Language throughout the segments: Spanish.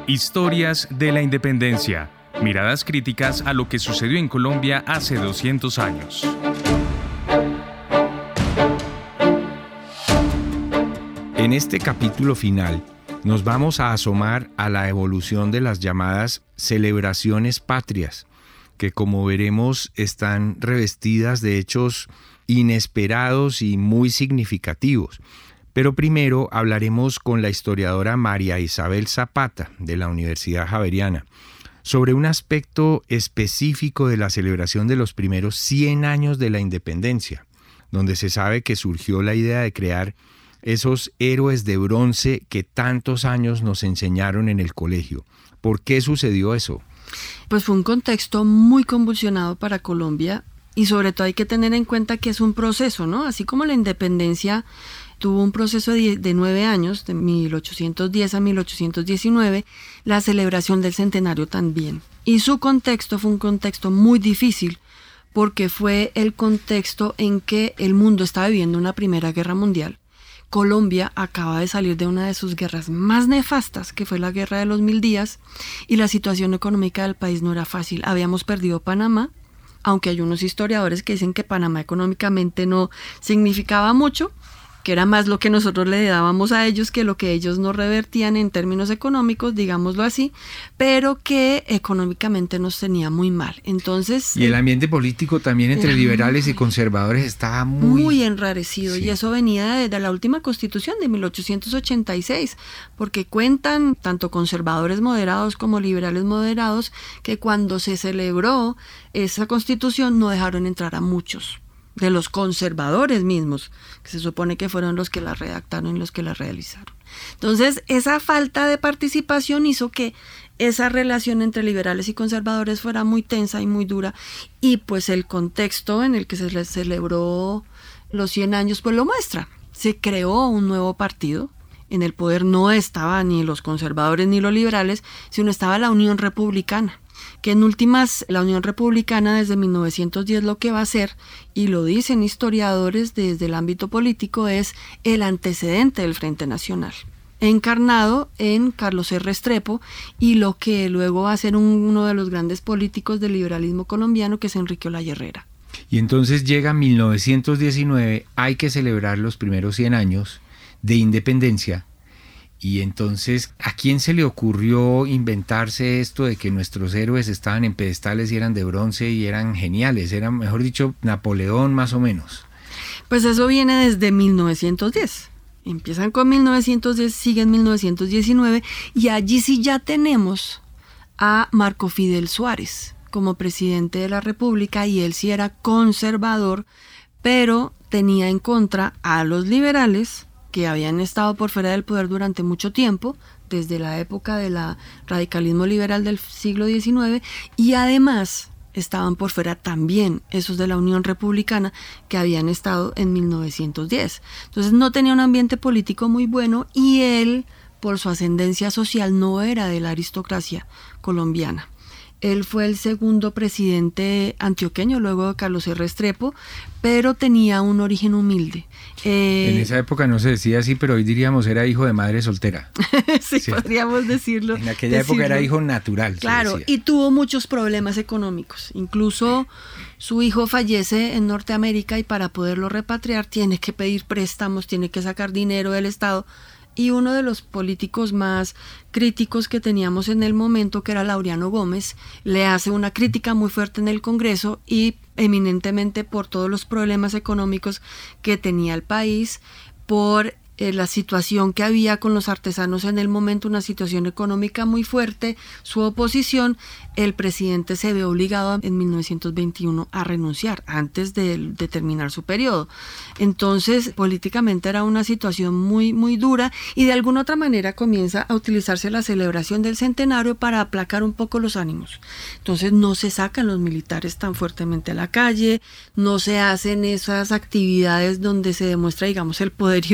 Historias de la Independencia. Miradas críticas a lo que sucedió en Colombia hace 200 años. En este capítulo final nos vamos a asomar a la evolución de las llamadas celebraciones patrias, que como veremos están revestidas de hechos inesperados y muy significativos. Pero primero hablaremos con la historiadora María Isabel Zapata, de la Universidad Javeriana, sobre un aspecto específico de la celebración de los primeros 100 años de la independencia, donde se sabe que surgió la idea de crear esos héroes de bronce que tantos años nos enseñaron en el colegio. ¿Por qué sucedió eso? Pues fue un contexto muy convulsionado para Colombia y sobre todo hay que tener en cuenta que es un proceso, ¿no? Así como la independencia tuvo un proceso de 9 años, de 1810 a 1819, la celebración del centenario también. Y su contexto fue un contexto muy difícil porque fue el contexto en que el mundo estaba viviendo una Primera Guerra Mundial. Colombia acaba de salir de una de sus guerras más nefastas, que fue la Guerra de los 1000 días, y la situación económica del país no era fácil. Habíamos perdido Panamá, aunque hay unos historiadores que dicen que Panamá económicamente no significaba mucho, que era más lo que nosotros le dábamos a ellos que lo que ellos nos revertían en términos económicos, digámoslo así, pero que económicamente nos tenía muy mal. Entonces, y el ambiente político también entre liberales y conservadores estaba muy enrarecido, sí. Y eso venía de la última Constitución de 1886, porque cuentan tanto conservadores moderados como liberales moderados que cuando se celebró esa Constitución no dejaron entrar a muchos de los conservadores mismos, que se supone que fueron los que la redactaron y los que la realizaron. Entonces, esa falta de participación hizo que esa relación entre liberales y conservadores fuera muy tensa y muy dura, y pues el contexto en el que se les celebró los 100 años pues lo muestra. Se creó un nuevo partido. En el poder no estaban ni los conservadores ni los liberales, sino estaba la Unión Republicana, que en últimas la Unión Republicana desde 1910 lo que va a hacer, y lo dicen historiadores desde el ámbito político, es el antecedente del Frente Nacional, encarnado en Carlos R. Restrepo y lo que luego va a ser uno de los grandes políticos del liberalismo colombiano, que es Enrique Olaya Herrera. Y entonces llega 1919, hay que celebrar los primeros 100 años de independencia. Y entonces, ¿a quién se le ocurrió inventarse esto de que nuestros héroes estaban en pedestales y eran de bronce y eran geniales? Era, mejor dicho, Napoleón más o menos. Pues eso viene desde 1910. Empiezan con 1910, siguen 1919 y allí sí ya tenemos a Marco Fidel Suárez como presidente de la República, y él sí era conservador, pero tenía en contra a los liberales que habían estado por fuera del poder durante mucho tiempo, desde la época del radicalismo liberal del siglo XIX, y además estaban por fuera también esos de la Unión Republicana que habían estado en 1910. Entonces no tenía un ambiente político muy bueno, y él, por su ascendencia social, no era de la aristocracia colombiana. Él fue el segundo presidente antioqueño, luego de Carlos R. Restrepo, pero tenía un origen humilde. En esa época no se decía así, pero hoy diríamos era hijo de madre soltera. Sí, podríamos decirlo. En aquella época era hijo natural. Claro, y tuvo muchos problemas económicos. Incluso su hijo fallece en Norteamérica y para poderlo repatriar tiene que pedir préstamos, tiene que sacar dinero del Estado. Y uno de los políticos más críticos que teníamos en el momento, que era Laureano Gómez, le hace una crítica muy fuerte en el Congreso, y eminentemente por todos los problemas económicos que tenía el país, por la situación que había con los artesanos en el momento, una situación económica muy fuerte, su oposición, el presidente se ve obligado en 1921 a renunciar antes de terminar su periodo. Entonces, políticamente era una situación muy, muy dura, y de alguna otra manera comienza a utilizarse la celebración del centenario para aplacar un poco los ánimos. Entonces no se sacan los militares tan fuertemente a la calle, no se hacen esas actividades donde se demuestra, digamos, el poderío del Estado,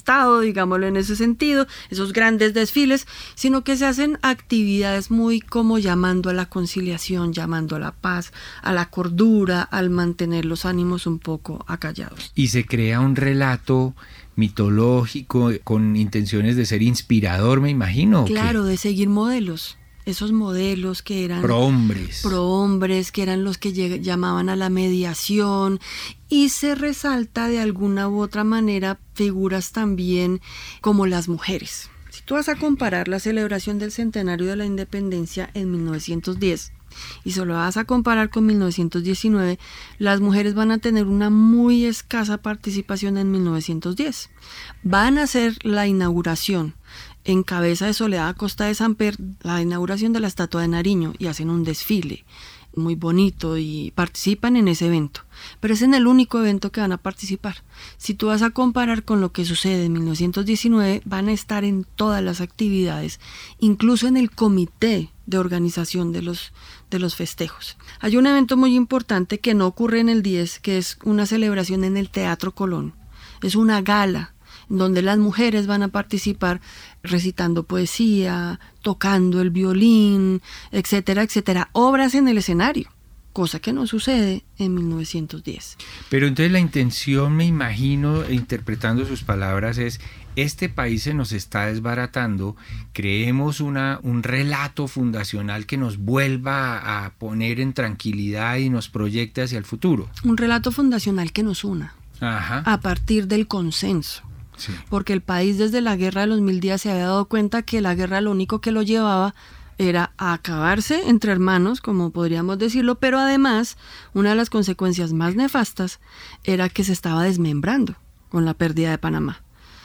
Estado, digámoslo en ese sentido, esos grandes desfiles, sino que se hacen actividades muy como llamando a la conciliación, llamando a la paz, a la cordura, al mantener los ánimos un poco acallados. Y se crea un relato mitológico con intenciones de ser inspirador, me imagino. Claro, de seguir modelos. Esos modelos que eran prohombres, que eran los que llamaban a la mediación, y se resalta de alguna u otra manera figuras también como las mujeres. Si tú vas a comparar la celebración del centenario de la independencia en 1910 y solo vas a comparar con 1919, las mujeres van a tener una muy escasa participación en 1910. Van a hacer la inauguración en cabeza de Soledad Acosta de Samper, la inauguración de la estatua de Nariño, y hacen un desfile muy bonito y participan en ese evento, pero es en el único evento que van a participar. Si tú vas a comparar con lo que sucede en 1919, van a estar en todas las actividades, incluso en el comité de organización de los festejos. Hay un evento muy importante que no ocurre en el 10, que es una celebración en el Teatro Colón. Es una gala donde las mujeres van a participar recitando poesía, tocando el violín, etcétera, etcétera, obras en el escenario, cosa que no sucede en 1910. Pero entonces la intención, me imagino, interpretando sus palabras, es: este país se nos está desbaratando, creemos un relato fundacional que nos vuelva a poner en tranquilidad y nos proyecte hacia el futuro. Un relato fundacional que nos una, a partir del consenso. Sí. Porque el país desde la guerra de los 1000 días se había dado cuenta que la guerra lo único que lo llevaba era a acabarse entre hermanos, como podríamos decirlo, pero además una de las consecuencias más nefastas era que se estaba desmembrando con la pérdida de Panamá.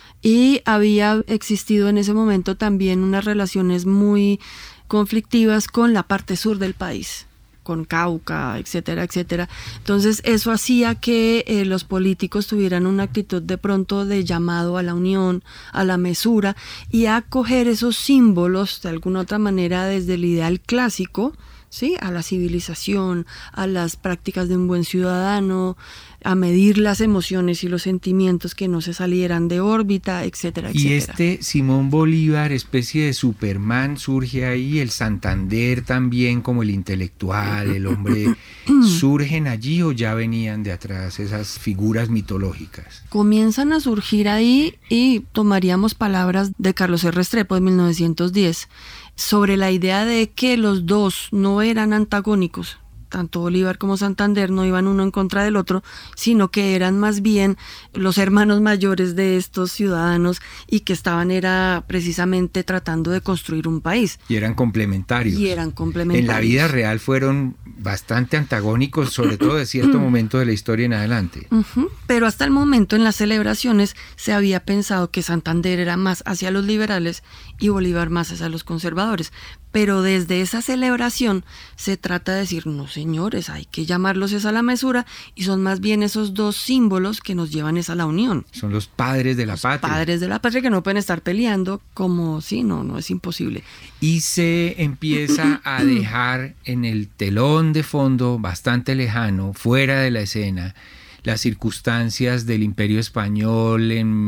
Y había existido en ese momento también unas relaciones muy conflictivas con la parte sur del país, con Cauca, etcétera, etcétera. Entonces eso hacía que los políticos tuvieran una actitud de pronto de llamado a la unión, a la mesura y a coger esos símbolos de alguna otra manera desde el ideal clásico, ¿sí?, a la civilización, a las prácticas de un buen ciudadano, a medir las emociones y los sentimientos que no se salieran de órbita, etcétera, etcétera. Y este Simón Bolívar, especie de Superman, surge ahí, el Santander también como el intelectual, el hombre, ¿surgen allí o ya venían de atrás esas figuras mitológicas? Comienzan a surgir ahí y tomaríamos palabras de Carlos R. Restrepo de 1910 sobre la idea de que los dos no eran antagónicos. Tanto Bolívar como Santander no iban uno en contra del otro, sino que eran más bien los hermanos mayores de estos ciudadanos y que estaban era precisamente tratando de construir un país. Y eran complementarios. En la vida real fueron bastante antagónicos, sobre todo de cierto momento de la historia en adelante. Pero hasta el momento en las celebraciones se había pensado que Santander era más hacia los liberales y Bolívar más hacia los conservadores. Pero desde esa celebración se trata de decir, no señores, hay que llamarlos a la mesura, y son más bien esos dos símbolos que nos llevan a la unión. Son los padres de la patria. Padres de la patria que no pueden estar peleando como, sí, no es imposible. Y se empieza a dejar en el telón de fondo, bastante lejano, fuera de la escena, las circunstancias del Imperio Español en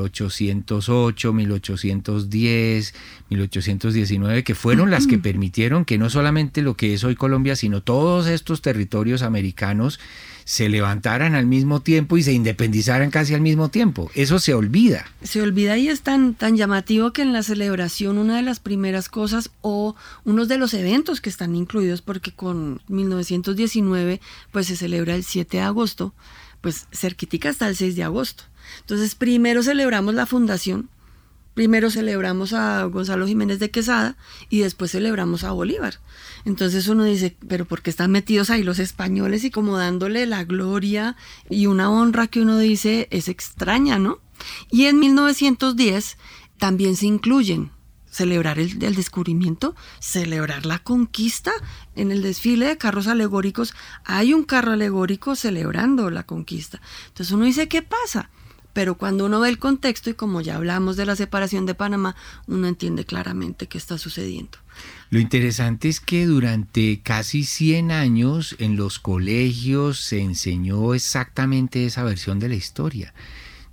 1808, 1810, 1819, que fueron las que permitieron que no solamente lo que es hoy Colombia, sino todos estos territorios americanos se levantaran al mismo tiempo y se independizaran casi al mismo tiempo. Eso se olvida. Se olvida, y es tan llamativo que en la celebración una de las primeras cosas o unos de los eventos que están incluidos, porque con 1919 pues se celebra el 7 de agosto, pues cerquitica hasta el 6 de agosto. Entonces primero celebramos la fundación, primero celebramos a Gonzalo Jiménez de Quesada y después celebramos a Bolívar. Entonces uno dice, pero ¿por qué están metidos ahí los españoles y como dándole la gloria y una honra que uno dice es extraña, ¿no? Y en 1910 también se incluyen celebrar el descubrimiento, celebrar la conquista. En el desfile de carros alegóricos hay un carro alegórico celebrando la conquista. Entonces uno dice, ¿qué pasa? Pero cuando uno ve el contexto, y como ya hablamos de la separación de Panamá, uno entiende claramente qué está sucediendo. Lo interesante es que durante casi 100 años en los colegios se enseñó exactamente esa versión de la historia.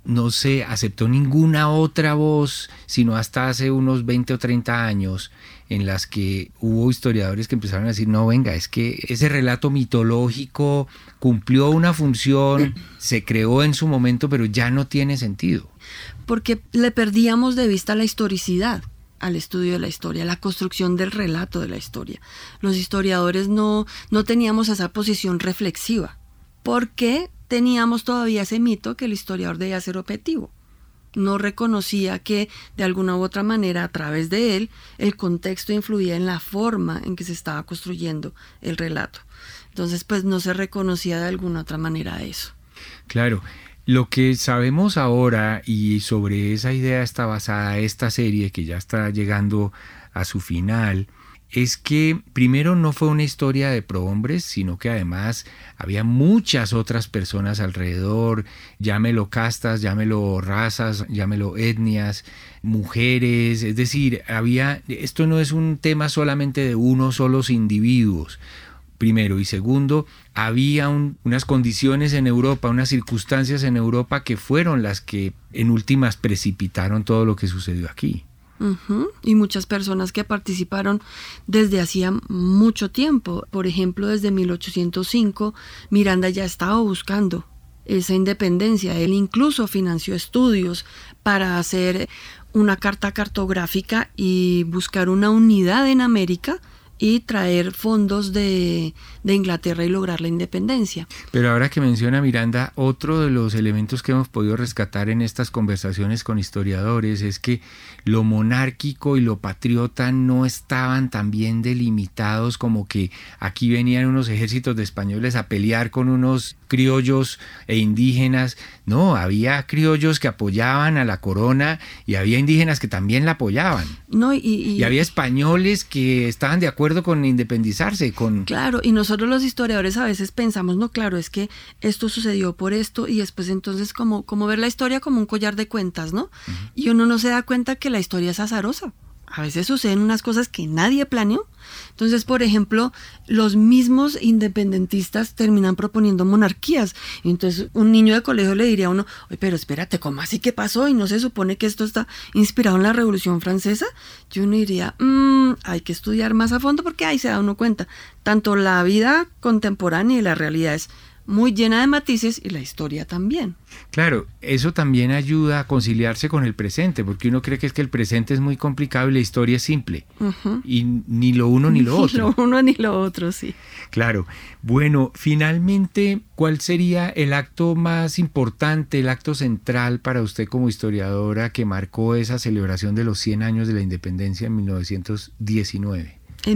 no se aceptó ninguna otra voz, sino hasta hace unos 20 o 30 años, en las que hubo historiadores que empezaron a decir, no, venga, es que ese relato mitológico cumplió una función, se creó en su momento, pero ya no tiene sentido. Porque le perdíamos de vista la historicidad al estudio de la historia, la construcción del relato de la historia. Los historiadores no teníamos esa posición reflexiva, porque teníamos todavía ese mito que el historiador debía ser objetivo. No reconocía que de alguna u otra manera a través de él el contexto influía en la forma en que se estaba construyendo el relato. Entonces pues no se reconocía de alguna otra manera eso. Claro, lo que sabemos ahora, y sobre esa idea está basada esta serie que ya está llegando a su final, es que primero no fue una historia de prohombres, sino que además había muchas otras personas alrededor, llámelo castas, llámelo razas, llámelo etnias, mujeres, es decir, esto no es un tema solamente de unos solos individuos, primero, y segundo, había unas condiciones en Europa, unas circunstancias en Europa que fueron las que en últimas precipitaron todo lo que sucedió aquí. Y muchas personas que participaron desde hacía mucho tiempo. Por ejemplo, desde 1805, Miranda ya estaba buscando esa independencia. Él incluso financió estudios para hacer una carta cartográfica y buscar una unidad en América y traer fondos de Inglaterra y lograr la independencia. Pero ahora que menciona Miranda, otro de los elementos que hemos podido rescatar en estas conversaciones con historiadores es que lo monárquico y lo patriota no estaban tan bien delimitados, como que aquí venían unos ejércitos de españoles a pelear con unos criollos e indígenas. No, había criollos que apoyaban a la corona y había indígenas que también la apoyaban. No, y había españoles que estaban de acuerdo con independizarse. Claro, y nosotros los historiadores a veces pensamos, no, claro, es que esto sucedió por esto, y después entonces como ver la historia como un collar de cuentas, ¿no? Y uno no se da cuenta que la historia es azarosa. A veces suceden unas cosas que nadie planeó. Entonces, por ejemplo, los mismos independentistas terminan proponiendo monarquías. Y entonces un niño de colegio le diría a uno, oye, pero espérate, ¿cómo así qué pasó? ¿Y no se supone que esto está inspirado en la Revolución Francesa? Yo uno diría, hay que estudiar más a fondo, porque ahí se da uno cuenta. Tanto la vida contemporánea y la realidad es muy llena de matices, y la historia también. Claro, eso también ayuda a conciliarse con el presente, porque uno cree que es que el presente es muy complicado y la historia es simple. Y ni lo uno ni lo otro. Ni lo uno ni lo otro, sí. Claro. Bueno, finalmente, ¿cuál sería el acto más importante, el acto central para usted como historiadora que marcó esa celebración de los 100 años de la independencia en 1919? En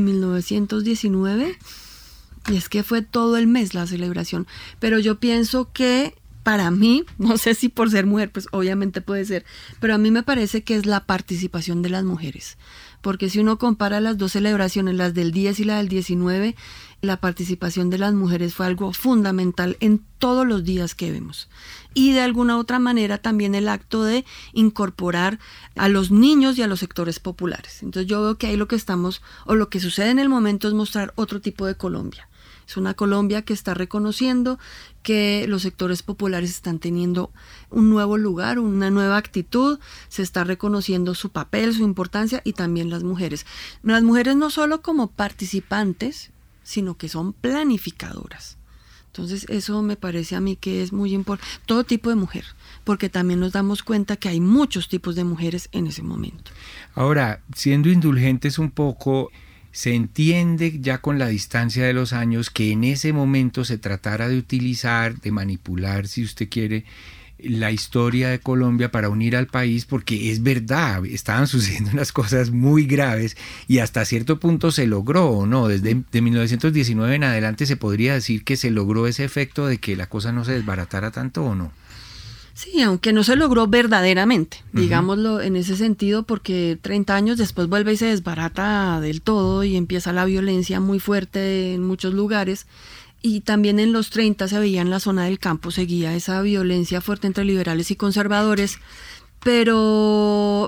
1919... Y es que fue todo el mes la celebración, pero yo pienso que para mí, no sé si por ser mujer, pues obviamente puede ser, pero a mí me parece que es la participación de las mujeres, porque si uno compara las dos celebraciones, las del 10 y la del 19, la participación de las mujeres fue algo fundamental en todos los días que vemos. Y de alguna otra manera también el acto de incorporar a los niños y a los sectores populares. Entonces yo veo que ahí lo que sucede en el momento es mostrar otro tipo de Colombia. Es una Colombia que está reconociendo que los sectores populares están teniendo un nuevo lugar, una nueva actitud, se está reconociendo su papel, su importancia, y también las mujeres. Las mujeres no solo como participantes, sino que son planificadoras. Entonces eso me parece a mí que es muy importante, todo tipo de mujer, porque también nos damos cuenta que hay muchos tipos de mujeres en ese momento. Ahora, siendo indulgentes un poco, se entiende ya con la distancia de los años que en ese momento se tratara de utilizar, de manipular, si usted quiere, la historia de Colombia para unir al país, porque es verdad, estaban sucediendo unas cosas muy graves y hasta cierto punto se logró, ¿o no? Desde 1919 en adelante se podría decir que se logró ese efecto de que la cosa no se desbaratara tanto, ¿o no? Sí, aunque no se logró verdaderamente, digámoslo en ese sentido, porque 30 años después vuelve y se desbarata del todo y empieza la violencia muy fuerte en muchos lugares. Y también en los 30 se veía en la zona del campo, seguía esa violencia fuerte entre liberales y conservadores. Pero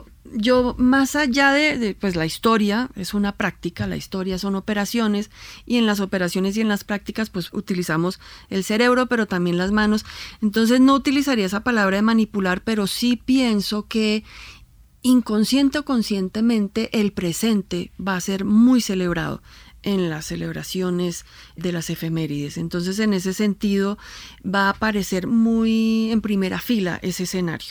yo más allá de pues la historia es una práctica, la historia son operaciones, y en las operaciones y en las prácticas pues utilizamos el cerebro, pero también las manos. Entonces no utilizaría esa palabra de manipular, pero sí pienso que inconsciente o conscientemente el presente va a ser muy celebrado en las celebraciones de las efemérides. Entonces, en ese sentido, va a aparecer muy en primera fila ese escenario.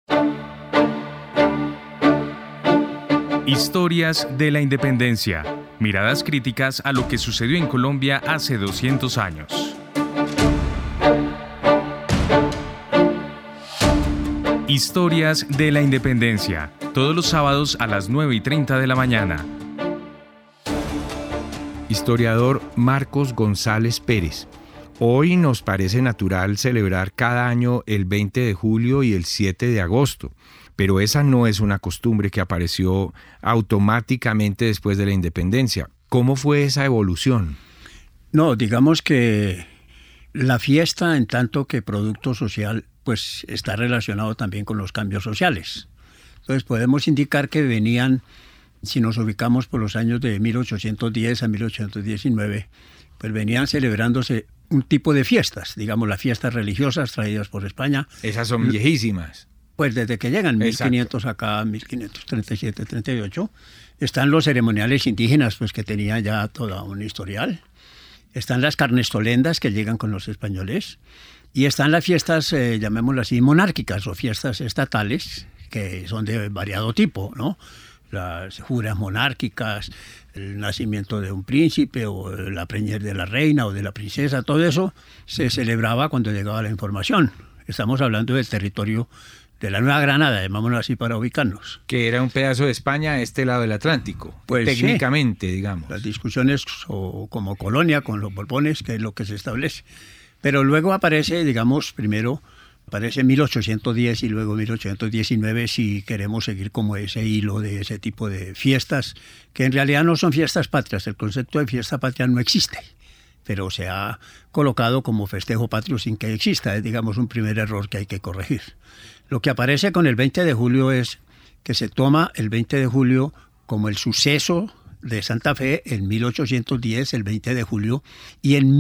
Historias de la Independencia. Miradas críticas a lo que sucedió en Colombia hace 200 años. Historias de la Independencia. Todos los sábados a las 9:30 de la mañana. Historiador Marcos González Pérez. Hoy nos parece natural celebrar cada año el 20 de julio y el 7 de agosto, pero esa no es una costumbre que apareció automáticamente después de la independencia. ¿Cómo fue esa evolución? No, digamos que la fiesta, en tanto que producto social, pues está relacionado también con los cambios sociales. Entonces podemos indicar que venían, si nos ubicamos por los años de 1810 a 1819, pues venían celebrándose un tipo de fiestas, digamos las fiestas religiosas traídas por España. Esas son viejísimas. Pues desde que llegan, 1500 acá, 1537, 38, están los ceremoniales indígenas, pues que tenían ya todo un historial. Están las carnestolendas que llegan con los españoles. Y están las fiestas, llamémoslas así, monárquicas o fiestas estatales, que son de variado tipo, ¿no? Las juras monárquicas, el nacimiento de un príncipe o la preñez de la reina o de la princesa, todo eso se celebraba cuando llegaba la información. Estamos hablando del territorio de la Nueva Granada, llamámoslo así para ubicarnos. Que era un pedazo de España a este lado del Atlántico, pues técnicamente, sí, digamos. Las discusiones como colonia con los Borbones, que es lo que se establece. Pero luego aparece, digamos, primero aparece 1810 y luego 1819, si queremos seguir como ese hilo de ese tipo de fiestas, que en realidad no son fiestas patrias. El concepto de fiesta patria no existe, pero se ha colocado como festejo patrio sin que exista. Es, digamos, un primer error que hay que corregir. Lo que aparece con el 20 de julio es que se toma el 20 de julio como el suceso de Santa Fe en 1810, el 20 de julio, y en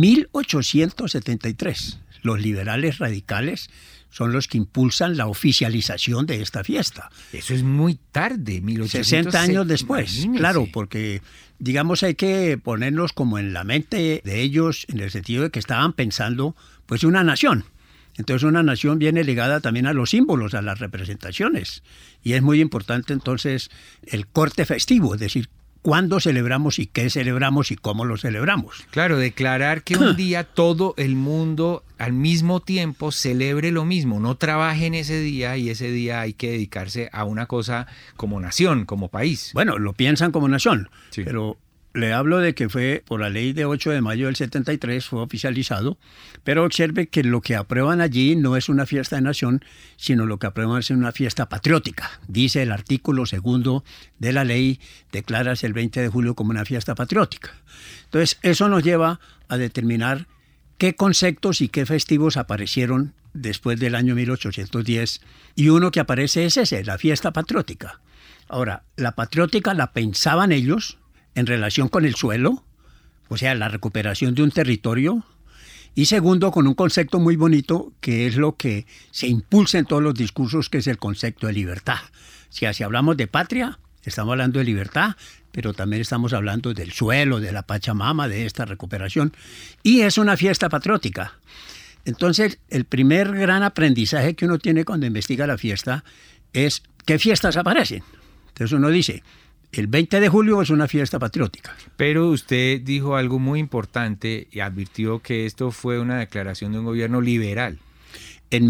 1873 los liberales radicales son los que impulsan la oficialización de esta fiesta. Eso es muy tarde, 1860. 60 años después, imagínese. Claro, porque digamos hay que ponernos como en la mente de ellos en el sentido de que estaban pensando pues una nación. Entonces una nación viene ligada también a los símbolos, a las representaciones. Y es muy importante entonces el corte festivo, es decir, cuándo celebramos y qué celebramos y cómo lo celebramos. Claro, declarar que un día todo el mundo al mismo tiempo celebre lo mismo, no trabaje en ese día y ese día hay que dedicarse a una cosa como nación, como país. Bueno, lo piensan como nación, sí. Pero le hablo de que fue por la ley de 8 de mayo del 73, fue oficializado, pero observe que lo que aprueban allí no es una fiesta de nación, sino lo que aprueban es una fiesta patriótica. Dice el artículo 2 de la ley, declaras el 20 de julio como una fiesta patriótica. Entonces, eso nos lleva a determinar qué conceptos y qué festivos aparecieron después del año 1810, y uno que aparece es ese, la fiesta patriótica. Ahora, la patriótica la pensaban ellos en relación con el suelo, o sea, la recuperación de un territorio, y segundo, con un concepto muy bonito que es lo que se impulsa en todos los discursos, que es el concepto de libertad. O sea, si hablamos de patria, estamos hablando de libertad, pero también estamos hablando del suelo, de la Pachamama, de esta recuperación, y es una fiesta patriótica. Entonces, el primer gran aprendizaje que uno tiene cuando investiga la fiesta es qué fiestas aparecen. Entonces uno dice, el 20 de julio es una fiesta patriótica. Pero usted dijo algo muy importante y advirtió que esto fue una declaración de un gobierno liberal. En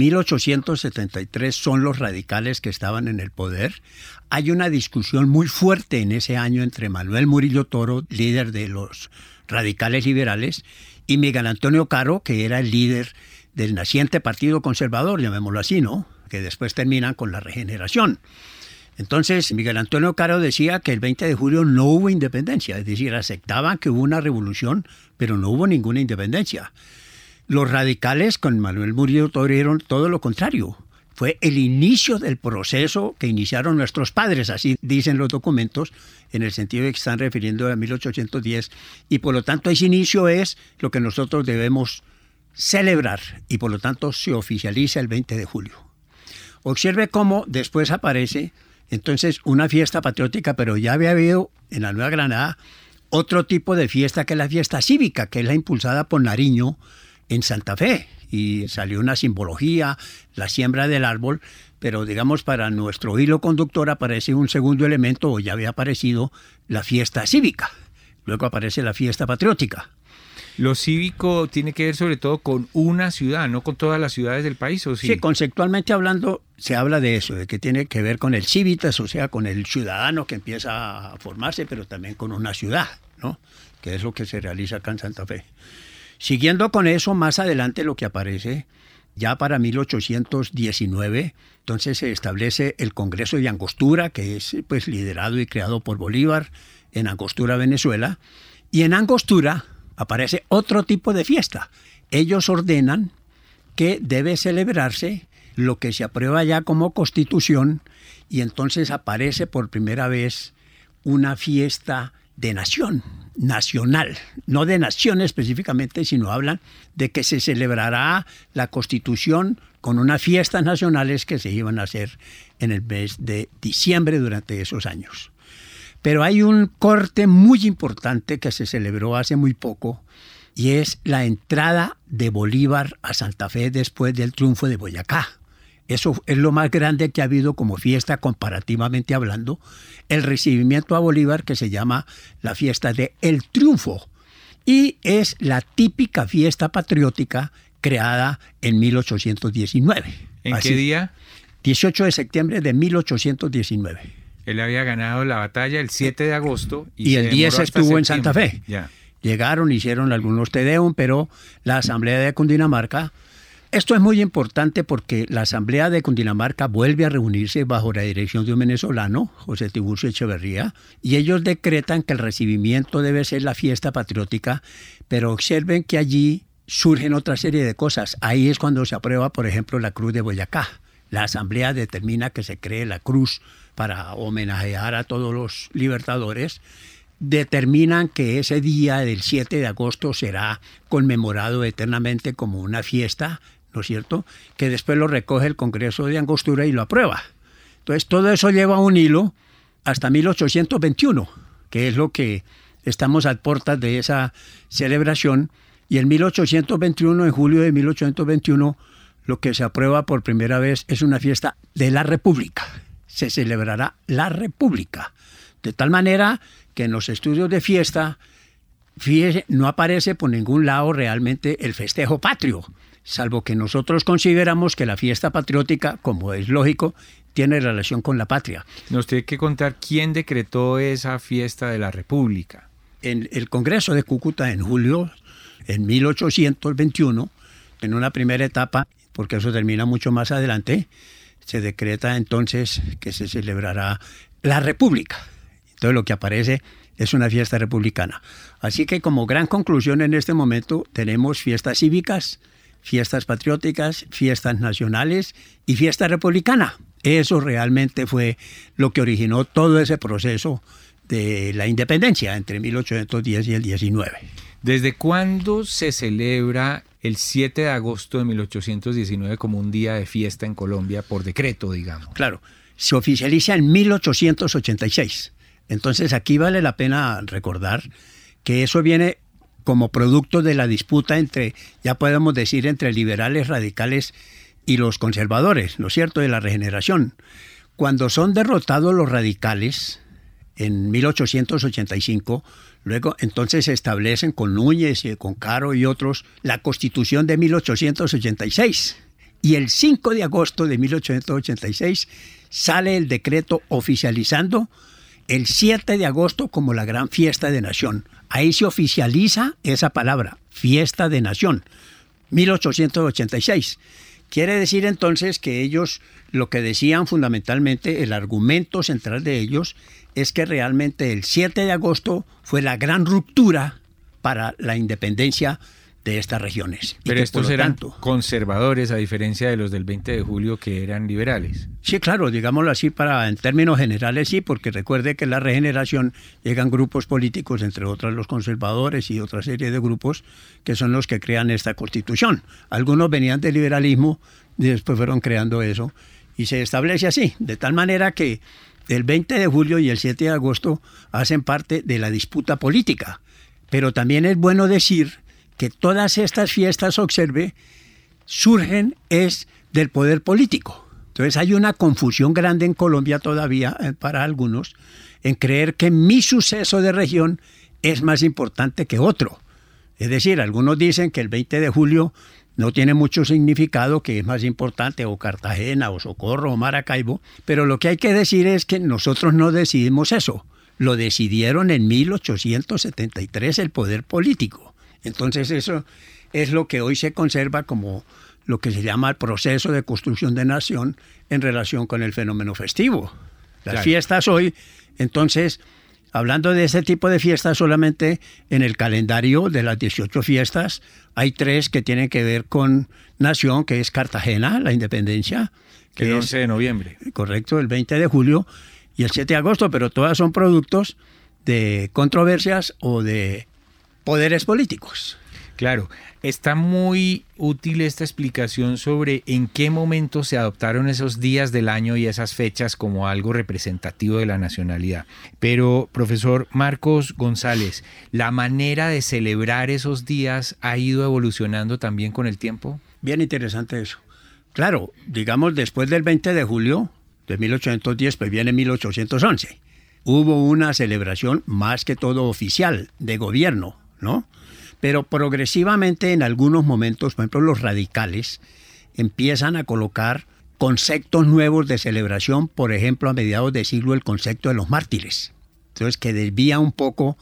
1873 son los radicales que estaban en el poder. Hay una discusión muy fuerte en ese año entre Manuel Murillo Toro, líder de los radicales liberales, y Miguel Antonio Caro, que era el líder del naciente Partido Conservador, llamémoslo así, ¿no? Que después terminan con la Regeneración. Entonces, Miguel Antonio Caro decía que el 20 de julio no hubo independencia, es decir, aceptaban que hubo una revolución, pero no hubo ninguna independencia. Los radicales con Manuel Murillo Toro dieron todo lo contrario, fue el inicio del proceso que iniciaron nuestros padres, así dicen los documentos, en el sentido de que están refiriendo a 1810, y por lo tanto ese inicio es lo que nosotros debemos celebrar, y por lo tanto se oficializa el 20 de julio. Observe cómo después aparece entonces una fiesta patriótica, pero ya había habido en la Nueva Granada otro tipo de fiesta, que es la fiesta cívica, que es la impulsada por Nariño en Santa Fe, y salió una simbología, la siembra del árbol, pero digamos para nuestro hilo conductor aparece un segundo elemento, o ya había aparecido la fiesta cívica, luego aparece la fiesta patriótica. Lo cívico tiene que ver sobre todo con una ciudad, no con todas las ciudades del país, ¿o sí? Sí, conceptualmente hablando, se habla de eso, de que tiene que ver con el civitas, o sea, con el ciudadano que empieza a formarse, pero también con una ciudad, ¿no? Que es lo que se realiza acá en Santa Fe. Siguiendo con eso, más adelante lo que aparece, ya para 1819, entonces se establece el Congreso de Angostura, que es pues liderado y creado por Bolívar en Angostura, Venezuela, y en Angostura aparece otro tipo de fiesta. Ellos ordenan que debe celebrarse lo que se aprueba ya como constitución, y entonces aparece por primera vez una fiesta de nación, nacional, no de nación específicamente, sino hablan de que se celebrará la constitución con unas fiestas nacionales que se iban a hacer en el mes de diciembre durante esos años. Pero hay un corte muy importante que se celebró hace muy poco, y es la entrada de Bolívar a Santa Fe después del triunfo de Boyacá. Eso es lo más grande que ha habido como fiesta comparativamente hablando, el recibimiento a Bolívar, que se llama la fiesta de El Triunfo, y es la típica fiesta patriótica creada en 1819. ¿En Así, qué día? 18 de septiembre de 1819. Él había ganado la batalla el 7 de agosto. Y el 10 estuvo en Santa Fe. Ya. Llegaron, hicieron algunos te deum, pero la Asamblea de Cundinamarca, esto es muy importante porque la Asamblea de Cundinamarca vuelve a reunirse bajo la dirección de un venezolano, José Tiburcio Echeverría, y ellos decretan que el recibimiento debe ser la fiesta patriótica, pero observen que allí surgen otra serie de cosas. Ahí es cuando se aprueba, por ejemplo, la Cruz de Boyacá. La Asamblea determina que se cree la cruz para homenajear a todos los libertadores. Determinan que ese día del 7 de agosto será conmemorado eternamente como una fiesta, ¿no es cierto?, que después lo recoge el Congreso de Angostura y lo aprueba. Entonces todo eso lleva un hilo hasta 1821, que es lo que estamos a puertas de esa celebración, y en 1821, en julio de 1821, lo que se aprueba por primera vez es una fiesta de la República. Se celebrará la República, de tal manera que en los estudios de fiesta, fíjese, no aparece por ningún lado realmente el festejo patrio, salvo que nosotros consideramos que la fiesta patriótica, como es lógico, tiene relación con la patria. Nos tiene que contar quién decretó esa fiesta de la República. En el Congreso de Cúcuta, en julio, en 1821, en una primera etapa, porque eso termina mucho más adelante, se decreta entonces que se celebrará la República. Entonces lo que aparece es una fiesta republicana. Así que como gran conclusión en este momento tenemos fiestas cívicas, fiestas patrióticas, fiestas nacionales y fiesta republicana. Eso realmente fue lo que originó todo ese proceso de la independencia entre 1810 y el 19. ¿Desde cuándo se celebra el 7 de agosto de 1819 como un día de fiesta en Colombia por decreto, digamos? Claro, se oficializa en 1886. Entonces aquí vale la pena recordar que eso viene como producto de la disputa entre, ya podemos decir, entre liberales radicales y los conservadores, ¿no es cierto?, de la regeneración. Cuando son derrotados los radicales en 1885, luego entonces se establecen con Núñez y con Caro y otros la Constitución de 1886. Y el 5 de agosto de 1886 sale el decreto oficializando el 7 de agosto como la gran fiesta de nación. Ahí se oficializa esa palabra, fiesta de nación, 1886. Quiere decir entonces que ellos, lo que decían fundamentalmente, el argumento central de ellos, es que realmente el 7 de agosto fue la gran ruptura para la independencia de estas regiones. Pero y estos eran conservadores, a diferencia de los del 20 de julio, que eran liberales. Sí, claro, digámoslo así, en términos generales sí, porque recuerde que en la regeneración llegan grupos políticos, entre otros los conservadores y otra serie de grupos, que son los que crean esta constitución. Algunos venían del liberalismo y después fueron creando eso, y se establece así, de tal manera que el 20 de julio y el 7 de agosto hacen parte de la disputa política. Pero también es bueno decir que todas estas fiestas, observe, surgen del poder político. Entonces hay una confusión grande en Colombia todavía para algunos en creer que mi suceso de región es más importante que otro. Es decir, algunos dicen que el 20 de julio no tiene mucho significado, que es más importante o Cartagena o Socorro o Maracaibo, pero lo que hay que decir es que nosotros no decidimos eso. Lo decidieron en 1873 el poder político. Entonces eso es lo que hoy se conserva como lo que se llama el proceso de construcción de nación en relación con el fenómeno festivo. Las fiestas hoy, entonces, hablando de ese tipo de fiestas, solamente en el calendario de las 18 fiestas hay 3 que tienen que ver con nación, que es Cartagena, la independencia. Que el 11 de noviembre. Correcto, el 20 de julio y el 7 de agosto, pero todas son productos de controversias o de poderes políticos. Claro, está muy útil esta explicación sobre en qué momento se adoptaron esos días del año y esas fechas como algo representativo de la nacionalidad. Pero, profesor Marcos González, ¿la manera de celebrar esos días ha ido evolucionando también con el tiempo? Bien interesante eso. Claro, digamos después del 20 de julio de 1810, pues viene 1811. Hubo una celebración más que todo oficial, de gobierno, ¿no? Pero progresivamente en algunos momentos, por ejemplo los radicales, empiezan a colocar conceptos nuevos de celebración, por ejemplo a mediados de siglo el concepto de los mártires. Entonces que desvía un poco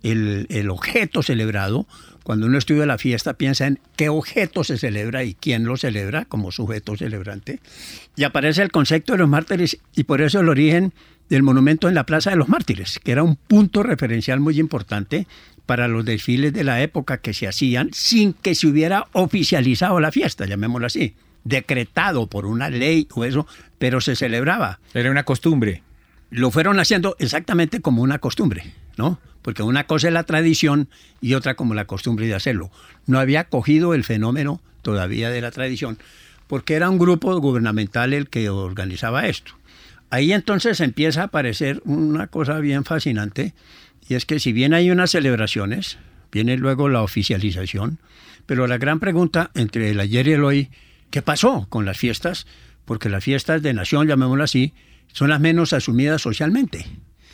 el objeto celebrado. Cuando uno estudia la fiesta piensa en qué objeto se celebra y quién lo celebra como sujeto celebrante. Y aparece el concepto de los mártires y por eso el origen del monumento en la Plaza de los Mártires, que era un punto referencial muy importante para los desfiles de la época que se hacían sin que se hubiera oficializado la fiesta, llamémoslo así, decretado por una ley o eso, pero se celebraba. Era una costumbre. Lo fueron haciendo exactamente como una costumbre, ¿no? Porque una cosa es la tradición y otra como la costumbre de hacerlo. No había cogido el fenómeno todavía de la tradición, porque era un grupo gubernamental el que organizaba esto. Ahí entonces empieza a aparecer una cosa bien fascinante, y es que si bien hay unas celebraciones, viene luego la oficialización, pero la gran pregunta entre el ayer y el hoy, ¿qué pasó con las fiestas? Porque las fiestas de nación, llamémoslo así, son las menos asumidas socialmente.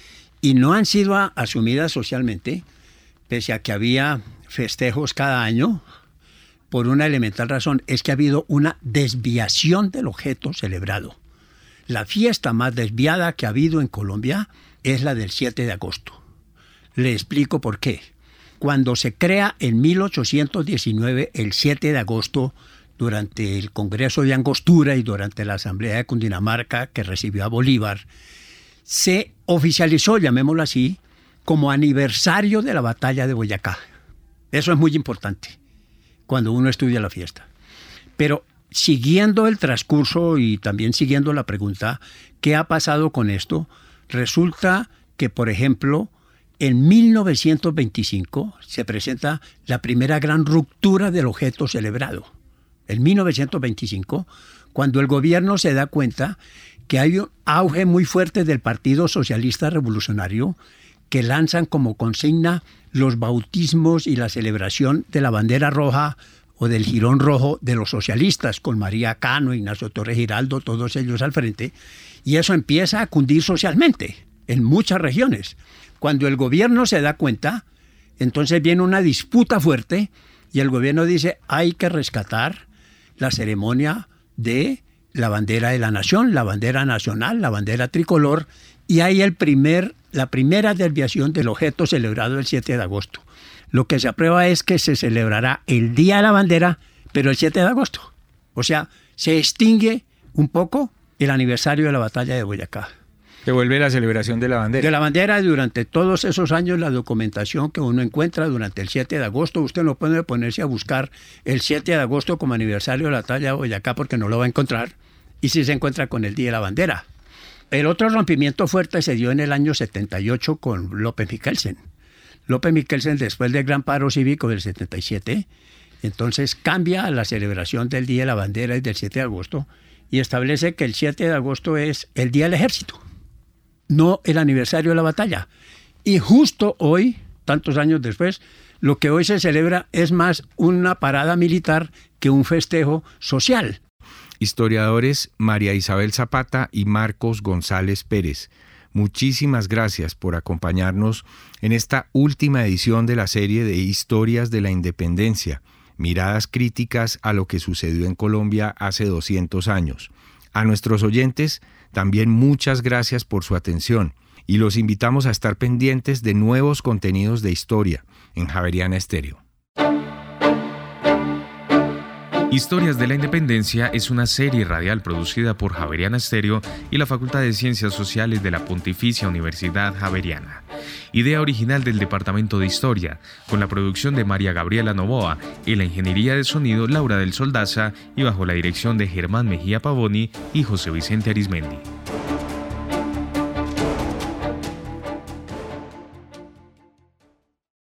Y no han sido asumidas socialmente, pese a que había festejos cada año, por una elemental razón, es que ha habido una desviación del objeto celebrado. La fiesta más desviada que ha habido en Colombia es la del 7 de agosto. Le explico por qué. Cuando se crea en 1819 el 7 de agosto, durante el Congreso de Angostura y durante la Asamblea de Cundinamarca que recibió a Bolívar, se oficializó, llamémoslo así, como aniversario de la batalla de Boyacá. Eso es muy importante cuando uno estudia la fiesta. Pero siguiendo el transcurso y también siguiendo la pregunta, ¿qué ha pasado con esto? Resulta que, por ejemplo, en 1925 se presenta la primera gran ruptura del objeto celebrado. En 1925, cuando el gobierno se da cuenta que hay un auge muy fuerte del Partido Socialista Revolucionario que lanzan como consigna los bautismos y la celebración de la bandera roja o del jirón rojo de los socialistas, con María Cano, Ignacio Torres Giraldo, todos ellos al frente, y eso empieza a cundir socialmente en muchas regiones. Cuando el gobierno se da cuenta, entonces viene una disputa fuerte y el gobierno dice hay que rescatar la ceremonia de la bandera de la nación, la bandera nacional, la bandera tricolor, y hay la primera desviación del objeto celebrado el 7 de agosto. Lo que se aprueba es que se celebrará el Día de la Bandera, pero el 7 de agosto. O sea, se extingue un poco el aniversario de la batalla de Boyacá. Se vuelve la celebración de la bandera. De la bandera, durante todos esos años, la documentación que uno encuentra durante el 7 de agosto, usted no puede ponerse a buscar el 7 de agosto como aniversario de la batalla de Boyacá porque no lo va a encontrar, y sí se encuentra con el Día de la Bandera. El otro rompimiento fuerte se dio en el año 78 con López Michelsen. López Michelsen, después del gran paro cívico del 77, entonces cambia la celebración del Día de la Bandera y del 7 de agosto y establece que el 7 de agosto es el Día del Ejército, no el aniversario de la batalla. Y justo hoy, tantos años después, lo que hoy se celebra es más una parada militar que un festejo social. Historiadores María Isabel Zapata y Marcos González Pérez, muchísimas gracias por acompañarnos en esta última edición de la serie de Historias de la Independencia, miradas críticas a lo que sucedió en Colombia hace 200 años. A nuestros oyentes, también muchas gracias por su atención y los invitamos a estar pendientes de nuevos contenidos de historia en Javeriana Estéreo. Historias de la Independencia es una serie radial producida por Javeriana Estéreo y la Facultad de Ciencias Sociales de la Pontificia Universidad Javeriana. Idea original del Departamento de Historia, con la producción de María Gabriela Novoa y la ingeniería de sonido Laura del Soldaza y bajo la dirección de Germán Mejía Pavoni y José Vicente Arismendi.